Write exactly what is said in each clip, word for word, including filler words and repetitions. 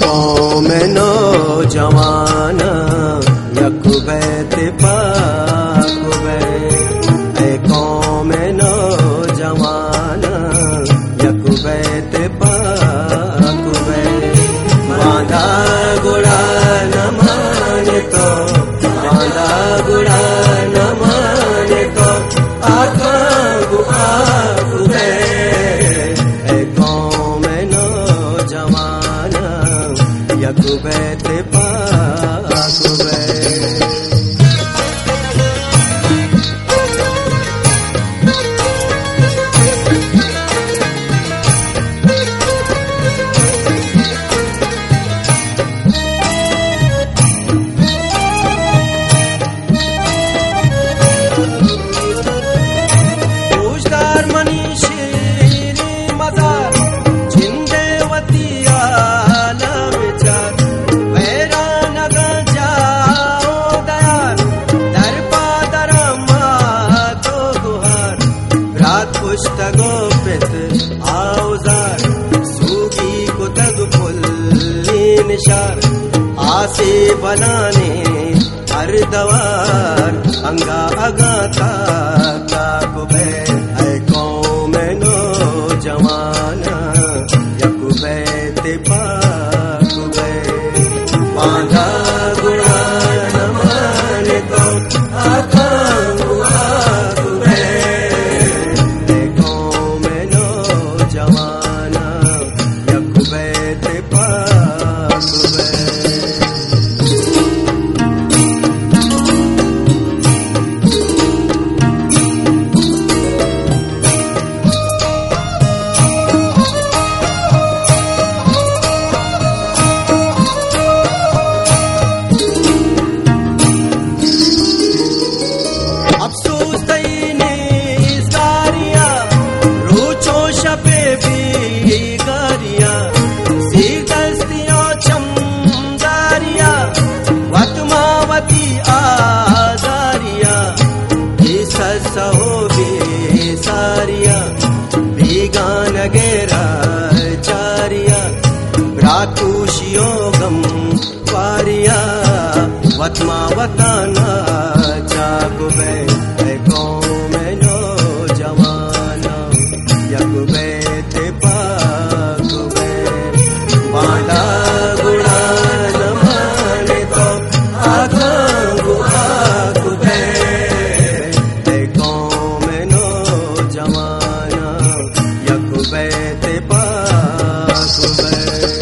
कौम नौजवान यकुबैत पाकुबे, ऐ कौम नौजवान यकुबैत पाकुबे। बांधा गुड़ा न माने तो, बांधा गुड़ा न माने तो आका गुआ कुबे, ऐ कौम नौजवान यकुबैत पाकुबे। पुष्टगोपित औजार सूगी कुतग फुल्ली निशार, आसे बनाने हर दवार अंगा अगाता काकुबे, ऐ कौम नौजवान यकुबैत पाकुबे। बांधा गुड़ा न माने तो आका गुआ कुबे, जवाना यकुबैत पाकुबे। अफसोस तईने इसकारिया रूचो शपे भी गारिया, सीदस्तियों चमदारिया वतमावती आजारिया, सहो बेसारिया बेगान गेरा चारिया, भ्रातुषियों गम वारिया वतमावताना जागुबे, ऐ कौम नौजवान यकुबैत पाकुबे। बांधा गुड़ा न माने तो आका गुआ कुबे, ऐ कौम नौजवान यकुबैत पाकुबे।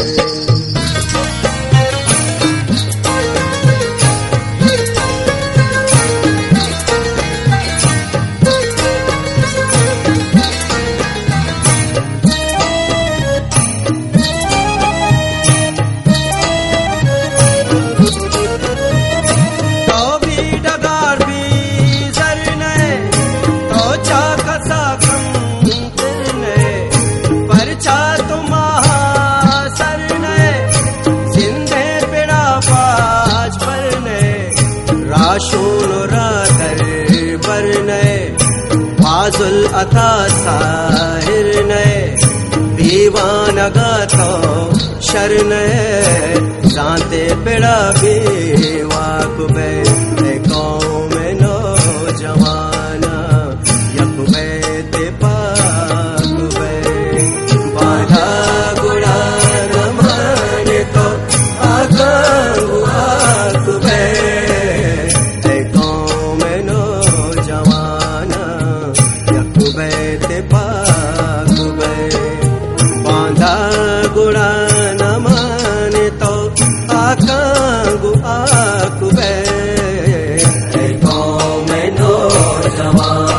राशून राधर बरने फाजुल अता साहिर ने, दीवान गातो शरने जानते पेड़ा बेवाकुबे, ऐ कौम नौजवान यकुबैत पाकुबे। बांधा गुड़ा न माने तो आका गुआ कुबे, यकुबैत पाकुबे। बांधा गुड़ा न माने तो आका गुआ कुबे, ऐ कौम नौजवान